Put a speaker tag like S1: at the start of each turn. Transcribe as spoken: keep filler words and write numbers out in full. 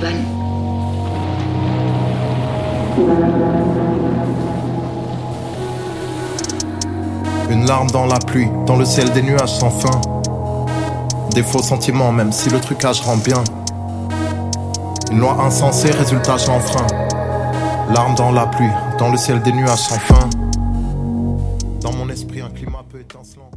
S1: bonne.
S2: Une larme dans la pluie, dans le ciel des nuages sans fin. Des faux sentiments, même si le trucage rend bien. Une loi insensée, résultat je l'enfreins. Larme dans la pluie, dans le ciel des nuages sans fin. Dans mon esprit un climat peu étincelant.